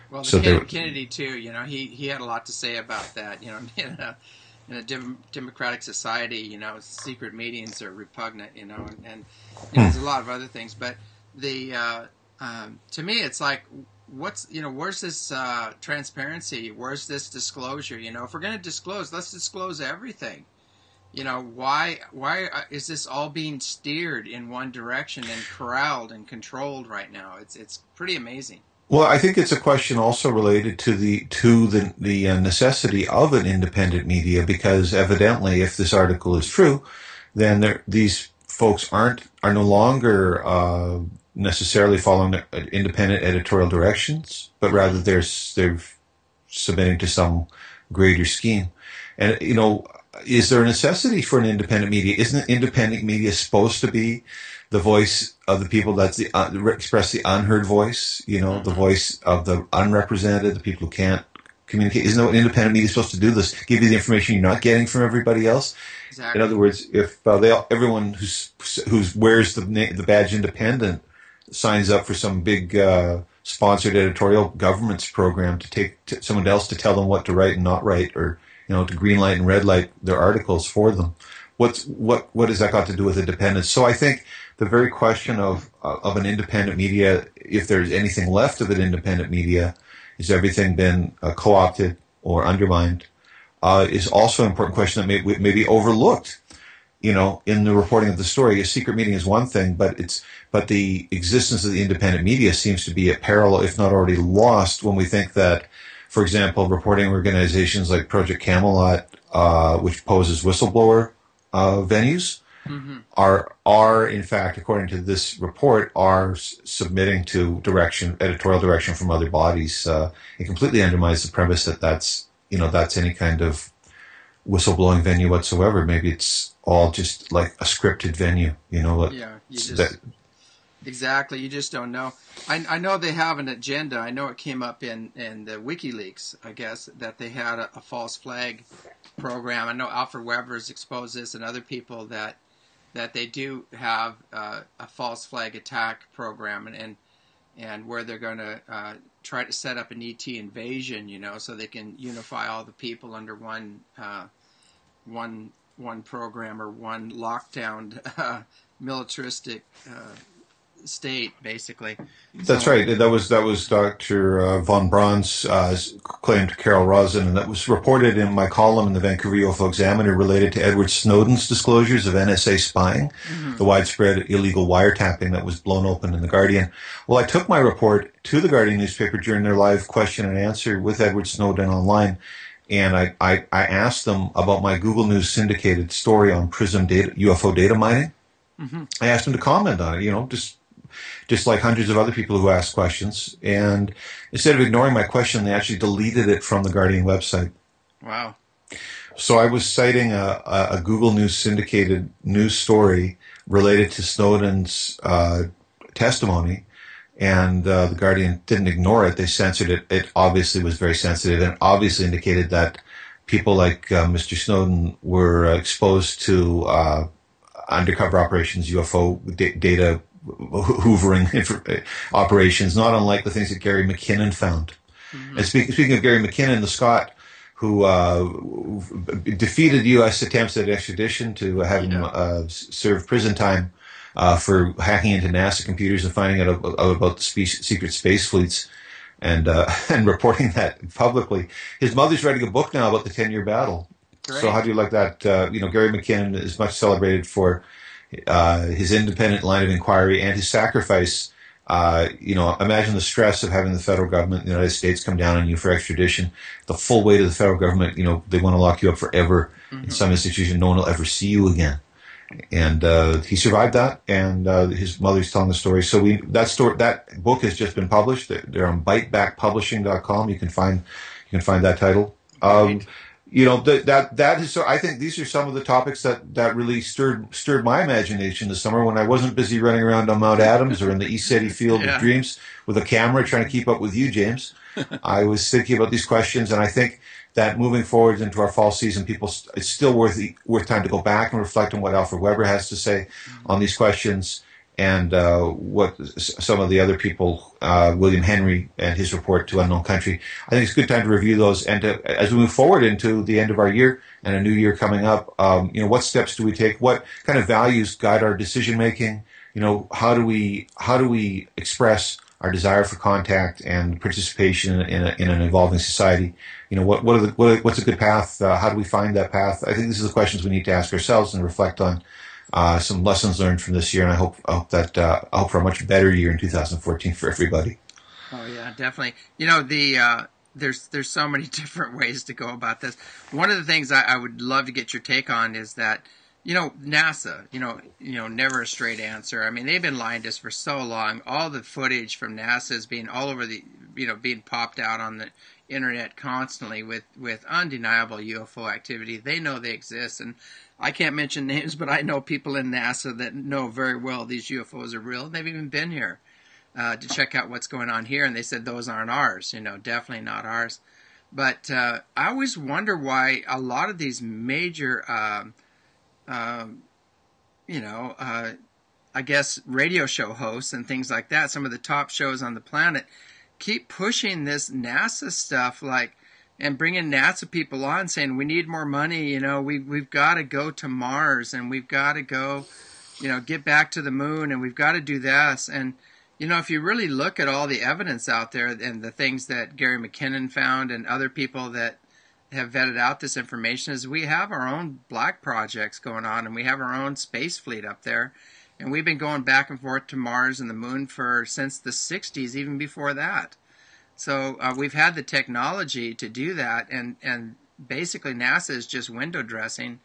Well, So Kennedy too. He had a lot to say about that. In a democratic society, secret meetings are repugnant. And there's a lot of other things. But the to me, it's like, where's this transparency? Where's this disclosure? If we're going to disclose, let's disclose everything. Why is this all being steered in one direction and corralled and controlled right now? It's pretty amazing. Well, I think it's a question also related to the necessity of an independent media, because evidently, if this article is true, then these folks are no longer necessarily following independent editorial directions, but rather they're submitting to some greater scheme. And is there a necessity for an independent media? Isn't independent media supposed to be the voice of the people? That's express the unheard voice, the voice of the unrepresented, the people who can't communicate. Isn't that what independent media is supposed to do? This give you the information you're not getting from everybody else. Exactly. In other words, if everyone who wears the badge independent signs up for some big sponsored editorial government's program to take someone else to tell them what to write and not write, or to green light and red light their articles for them. What has that got to do with independence? So I think the very question of an independent media, if there's anything left of an independent media, has everything been co-opted or undermined, is also an important question that may be overlooked. In the reporting of the story. A secret meeting is one thing, but the existence of the independent media seems to be at peril, if not already lost, when we think that, for example, reporting organizations like Project Camelot, which poses whistleblower venues, are in fact, according to this report, are submitting to editorial direction from other bodies. It completely undermines the premise that that's any kind of whistleblowing venue whatsoever. Maybe it's all just like a scripted venue. Exactly. You just don't know. I know they have an agenda. I know it came up in the WikiLeaks, I guess, that they had a false flag program. I know Alfred Weber has exposed this, and other people that they do have a false flag attack program, and where they're going to try to set up an ET invasion, so they can unify all the people under one program, or one lockdown militaristic state, basically. That's right. That was Dr. von Braun's claim to Carol Rosin, and that was reported in my column in the Vancouver UFO Examiner related to Edward Snowden's disclosures of NSA spying, the widespread illegal wiretapping that was blown open in The Guardian. Well, I took my report to the Guardian newspaper during their live question and answer with Edward Snowden online, and I asked them about my Google News syndicated story on PRISM UFO data mining. I asked them to comment on it, just like hundreds of other people who asked questions. And instead of ignoring my question, they actually deleted it from the Guardian website. Wow. So I was citing a Google News syndicated news story related to Snowden's testimony, and the Guardian didn't ignore it. They censored it. It obviously was very sensitive, and obviously indicated that people like Mr. Snowden were exposed to undercover operations, UFO data hoovering operations, not unlike the things that Gary McKinnon found. And speaking of Gary McKinnon, the Scot who defeated U.S. attempts at extradition to have him serve prison time for hacking into NASA computers and finding out about the secret space fleets and reporting that publicly. His mother's writing a book now about the 10-year battle. Great. So how do you like that? Gary McKinnon is much celebrated for his independent line of inquiry and his sacrifice. Imagine the stress of having the federal government in the United States come down on you for extradition. The full weight of the federal government, they want to lock you up forever in some institution. No one will ever see you again. And he survived that, and his mother's telling the story. So that book has just been published. They're on bitebackpublishing.com. You can find that title. Right. That is. So I think these are some of the topics that really stirred my imagination this summer when I wasn't busy running around on Mount Adams or in the ECETI Field of Dreams with a camera trying to keep up with you, James. I was thinking about these questions, and I think that moving forward into our fall season, it's still worth time to go back and reflect on what Alfred Weber has to say on these questions, and what some of the other people, William Henry and his report to Unknown Country. I think it's a good time to review those, and as we move forward into the end of our year and a new year coming up, what steps do we take? What kind of values guide our decision making? How do we express our desire for contact and participation in an evolving society? What's a good path? How do we find that path? I think these are the questions we need to ask ourselves and reflect on. Some lessons learned from this year, and I hope for a much better year in 2014 for everybody. Oh yeah, definitely. There's so many different ways to go about this. One of the things I would love to get your take on is that NASA, never a straight answer. I mean, they've been lying to us for so long. All the footage from NASA is being all over being popped out on the internet constantly with undeniable UFO activity. They know they exist, and I can't mention names, but I know people in NASA that know very well these UFOs are real. They've even been here to check out what's going on here, and they said those aren't ours. Definitely not ours. But I always wonder why a lot of these major, I guess radio show hosts and things like that, some of the top shows on the planet, keep pushing this NASA stuff and bringing NASA people on saying we need more money, we've got to go to Mars and we've got to go, get back to the moon and we've got to do this. And, if you really look at all the evidence out there and the things that Gary McKinnon found and other people that have vetted out this information is we have our own black projects going on and we have our own space fleet up there. And we've been going back and forth to Mars and the moon since the 60s, even before that. So we've had the technology to do that, and basically NASA is just window dressing.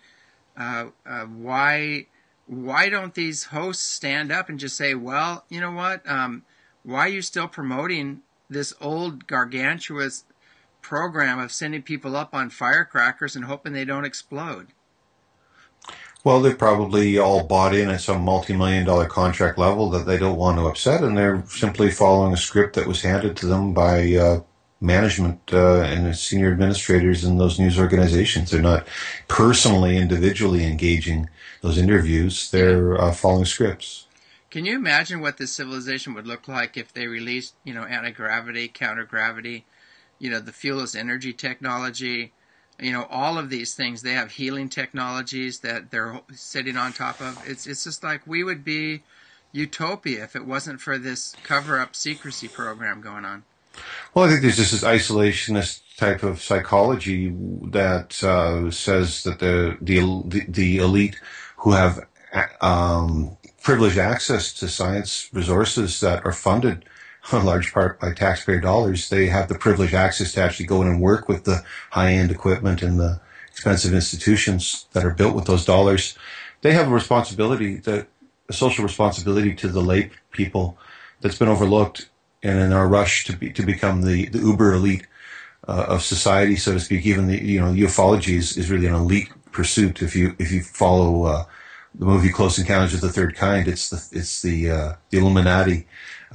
Why don't these hosts stand up and just say, well, you know what? Why are you still promoting this old gargantuous program of sending people up on firecrackers and hoping they don't explode? Well, they're probably all bought in at some multi-million-dollar contract level that they don't want to upset, and they're simply following a script that was handed to them by management and senior administrators in those news organizations. They're not personally, individually engaging those interviews. They're following scripts. Can you imagine what this civilization would look like if they released, anti-gravity, counter-gravity, the fuelless energy technology, all of these things? They have healing technologies that they're sitting on top of. It's just like we would be utopia if it wasn't for this cover-up secrecy program going on. Well, I think there's just this isolationist type of psychology that says that the elite who have privileged access to science resources that are funded in large part by taxpayer dollars, they have the privileged access to actually go in and work with the high-end equipment and the expensive institutions that are built with those dollars. They have a responsibility, a social responsibility to the lay people that's been overlooked, and in our rush to become the uber elite of society, so to speak. Even the ufology is really an elite pursuit. If you follow the movie Close Encounters of the Third Kind, it's the Illuminati.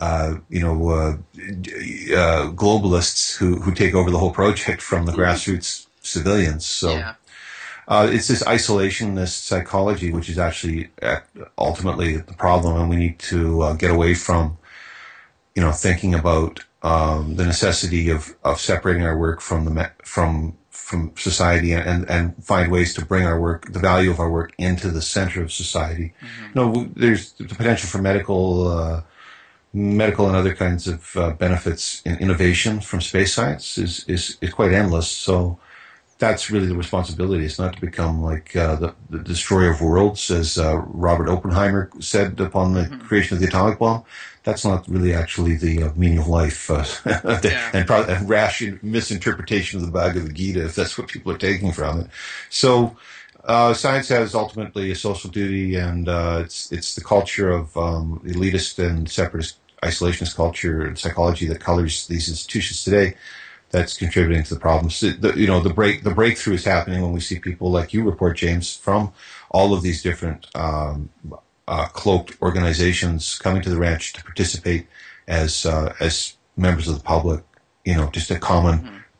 Globalists who take over the whole project from the grassroots civilians. So yeah. It's this isolationist psychology, which is actually ultimately the problem, and we need to get away from, thinking about the necessity of separating our work from society and find ways to bring our work, the value of our work, into the center of society. Mm-hmm. There's the potential for medical and other kinds of benefits in innovation from space science is quite endless. So that's really the responsibility. It's not to become like the destroyer of worlds, as Robert Oppenheimer said upon the creation of the atomic bomb. That's not really actually the meaning of life, and probably a rash misinterpretation of the Bhagavad Gita, if that's what people are taking from it. So science has ultimately a social duty, and it's the culture of elitist and separatist isolationist culture and psychology that colors these institutions today that's contributing to the problems. The breakthrough is happening when we see people like you report, James, from all of these different cloaked organizations coming to the ranch to participate as members of the public. Just a common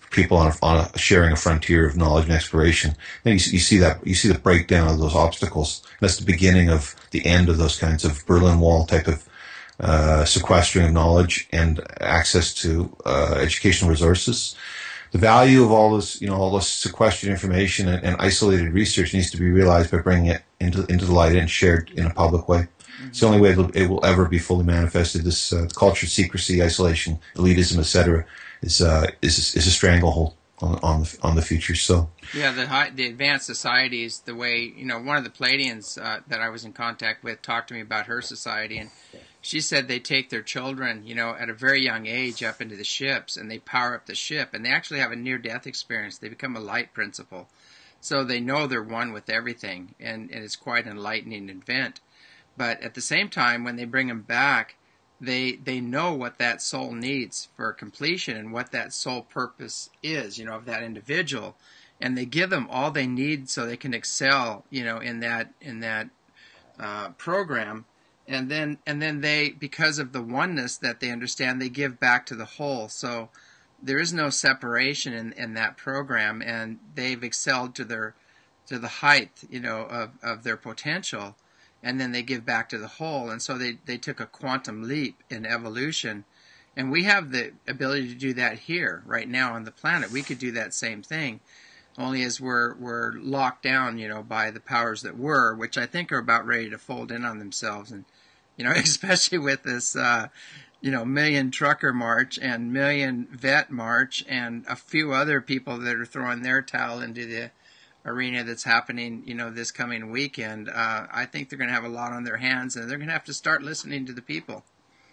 people on a sharing a frontier of knowledge and exploration. Then you see the breakdown of those obstacles. That's the beginning of the end of those kinds of Berlin Wall type of sequestering of knowledge and access to educational resources. The value of all this sequestered information and isolated research needs to be realized by bringing it into the light and shared in a public way. It's the only way it will ever be fully manifested. This culture, secrecy, isolation, elitism, etc., is a stranglehold on the future. So yeah, the advanced societies, the way one of the Palladians that I was in contact with talked to me about her society, and she said they take their children, at a very young age up into the ships, and they power up the ship, and they actually have a near-death experience. They become a light principle, so they know they're one with everything, and it's quite an enlightening event. But at the same time, when they bring them back, they know what that soul needs for completion and what that soul purpose is, of that individual, and they give them all they need so they can excel, in that program. And then they, because of the oneness that they understand, they give back to the whole. So there is no separation in that program, and they've excelled to the height, of their potential, and then they give back to the whole. And so they took a quantum leap in evolution, and we have the ability to do that here right now on the planet. We could do that same thing, only as we're locked down, by the powers that were, which I think are about ready to fold in on themselves. And especially with this, million trucker march and million vet march and a few other people that are throwing their towel into the arena that's happening, this coming weekend. I think they're going to have a lot on their hands, and they're going to have to start listening to the people.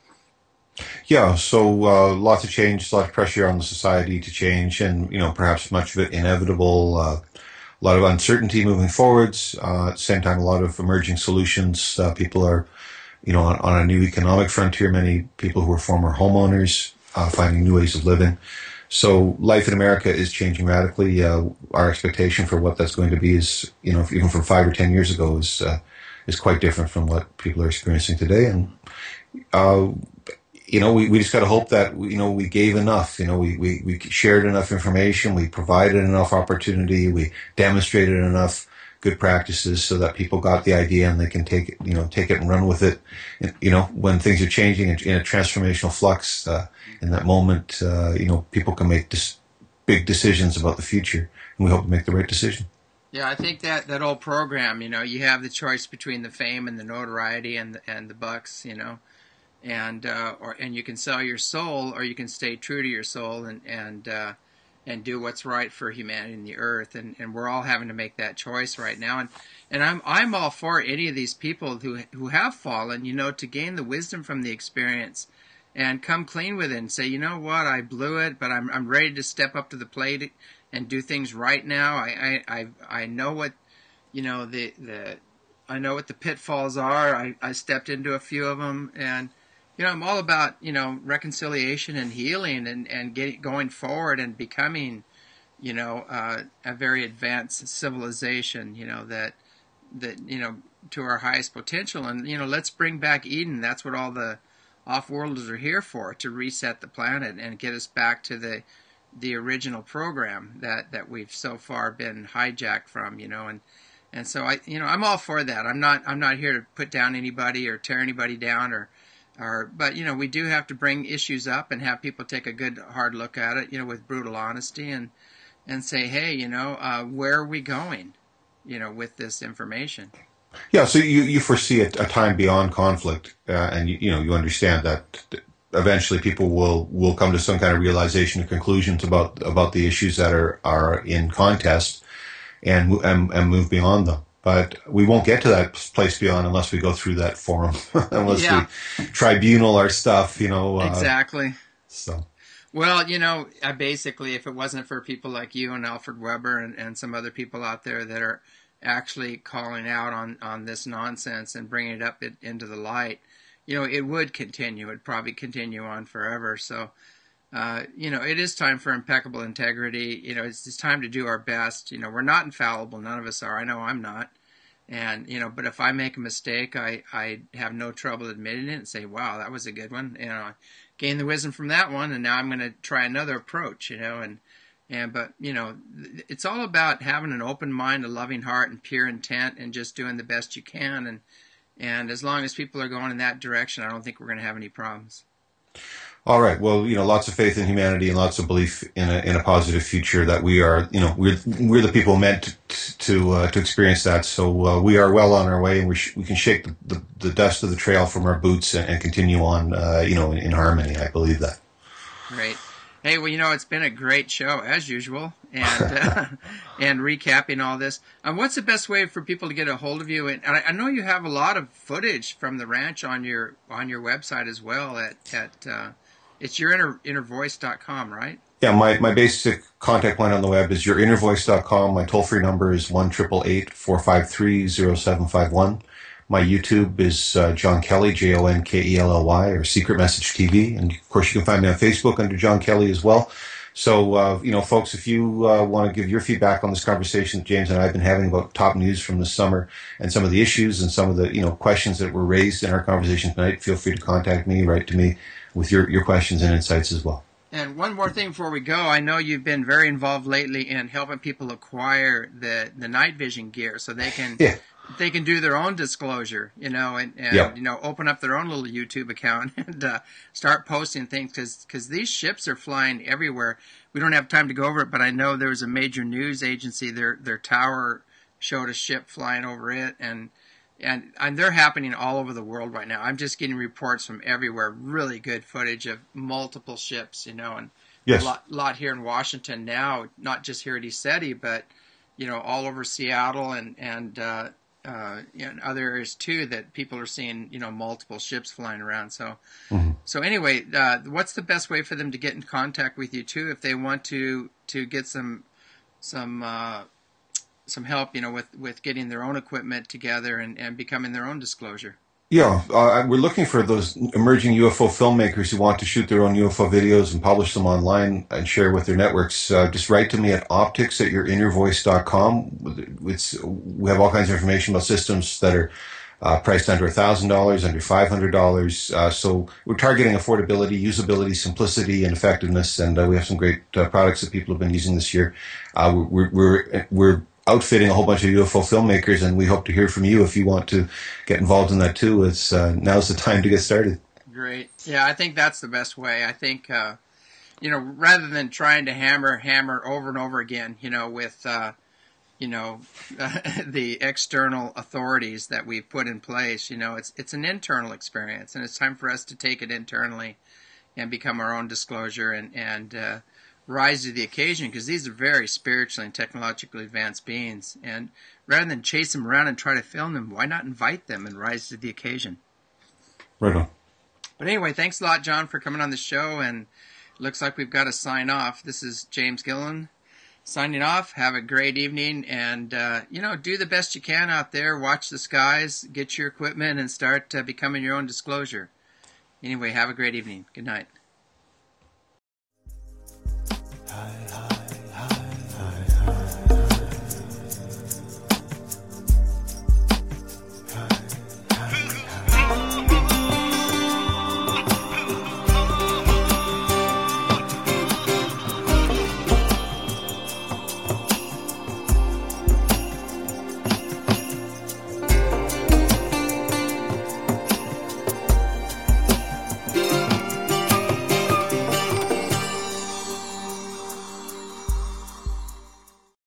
Yeah, so lots of change, lots of pressure on the society to change, and perhaps much of it inevitable. A lot of uncertainty moving forwards. At the same time, a lot of emerging solutions. People are on a new economic frontier, many people who are former homeowners finding new ways of living. So life in America is changing radically. Our expectation for what that's going to be is, even from 5 or 10 years ago, is quite different from what people are experiencing today. And we just got to hope that we gave enough. We shared enough information, we provided enough opportunity, we demonstrated enough good practices so that people got the idea and they can take it and run with it. When things are changing in a transformational flux, in that moment, people can make big decisions about the future, and we hope to make the right decision. Yeah, I think that old program, you have the choice between the fame and the notoriety and the bucks, and you can sell your soul, or you can stay true to your soul and do what's right for humanity and the earth, and we're all having to make that choice right now, and I'm all for any of these people who have fallen, to gain the wisdom from the experience and come clean with it and say, you know what, I blew it, but I'm ready to step up to the plate and do things right now. I know what I know what the pitfalls are. I stepped into a few of them, and I'm all about reconciliation and healing and going forward and becoming a very advanced civilization that to our highest potential. And let's bring back Eden. That's what all the off-worlders are here for, to reset the planet and get us back to the original program that we've so far been hijacked from, and so I'm all for that. I'm not here to put down anybody or tear anybody down but we do have to bring issues up and have people take a good hard look at it, with brutal honesty and say, hey, where are we going, with this information? Yeah, so you foresee a time beyond conflict, and you understand that eventually people will come to some kind of realization or conclusions about the issues that are in contest, and move beyond them. But we won't get to that place beyond unless we go through that forum, unless we tribunal our stuff, Exactly. So. Well, basically, if it wasn't for people like you and Alfred Weber and some other people out there that are actually calling out on this nonsense and bringing it up into the light, it would continue. It'd probably continue on forever. So, it is time for impeccable integrity. It's time to do our best. We're not infallible. None of us are. I know I'm not. And, but if I make a mistake, I have no trouble admitting it and say, wow, that was a good one. Gain the wisdom from that one, and now I'm going to try another approach, and But it's all about having an open mind, a loving heart, and pure intent, and just doing the best you can. And as long as people are going in that direction, I don't think we're going to have any problems. All right. Well, lots of faith in humanity and lots of belief in a positive future that we are, we're the people meant to experience that. So we are well on our way, and we can shake the dust of the trail from our boots and continue on, in harmony. I believe that. Great. Hey, well, it's been a great show as usual, and and recapping all this. What's the best way for people to get a hold of you? And I know you have a lot of footage from the ranch on your website as well. It's yourinnervoice.com, right? Yeah, my basic contact line on the web is yourinnervoice.com. My toll-free number is 1-888-453-0751. My YouTube is John Kelly, JonKelly, or Secret Message TV. And, of course, you can find me on Facebook under John Kelly as well. So, folks, if you want to give your feedback on this conversation that James and I have been having about top news from this summer and some of the issues and some of the, questions that were raised in our conversation tonight, feel free to contact me, write to me with your questions and insights as well. And one more thing before we go, I know you've been very involved lately in helping people acquire the night vision gear so they can they can do their own disclosure, and open up their own little YouTube account and start posting things because these ships are flying everywhere. We don't have time to go over it, but I know there was a major news agency, their tower showed a ship flying over it, and they're happening all over the world right now. I'm just getting reports from everywhere, really good footage of multiple ships, and yes. a lot here in Washington now, not just here at ECETI, but, all over Seattle and other areas too, that people are seeing, multiple ships flying around. So, So anyway, what's the best way for them to get in contact with you too, if they want to get some help, with getting their own equipment together and becoming their own disclosure? Yeah, we're looking for those emerging UFO filmmakers who want to shoot their own UFO videos and publish them online and share with their networks. Just write to me at optics@yourinnervoice.com. We have all kinds of information about systems that are priced under $1,000, under $500. So we're targeting affordability, usability, simplicity, and effectiveness. And we have some great products that people have been using this year. We're outfitting a whole bunch of UFO filmmakers, and we hope to hear from you if you want to get involved in that too. It's now's the time to get started. Great. Yeah, I think that's the best way. I think rather than trying to hammer over and over again, with the external authorities that we've put in place, it's an internal experience, and it's time for us to take it internally and become our own disclosure and rise to the occasion, because these are very spiritually and technologically advanced beings. And rather than chase them around and try to film them, why not invite them and rise to the occasion? Right on. But anyway, thanks a lot, John, for coming on the show. And it looks like we've got to sign off. This is James Gillen signing off. Have a great evening, and do the best you can out there. Watch the skies, get your equipment, and start becoming your own disclosure. Anyway, have a great evening. Good night.